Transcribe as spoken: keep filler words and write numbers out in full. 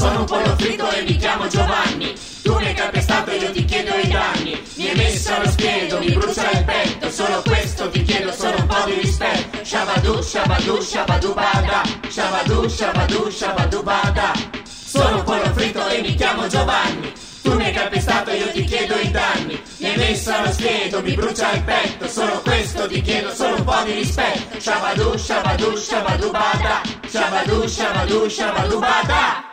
sono un pollo fritto e mi chiamo Giovanni. Tu mi hai calpestato e io ti chiedo i danni. Mi hai messo allo spiedo, mi brucia il petto. Solo questo ti chiedo, solo un po' di rispetto. Shabadu, shabadu, shabadu bada. Shabadu, shabadu, shabadu bada. Sono un pollo fritto e mi chiamo Giovanni. Tu mi hai calpestato e io ti chiedo i danni. Mi hai messo allo spiedo, mi brucia il petto. Solo questo ti chiedo, solo un po' di rispetto. Shabadu, shabadu, shabadu bada. Shabadu, shabadu, shabadu bada.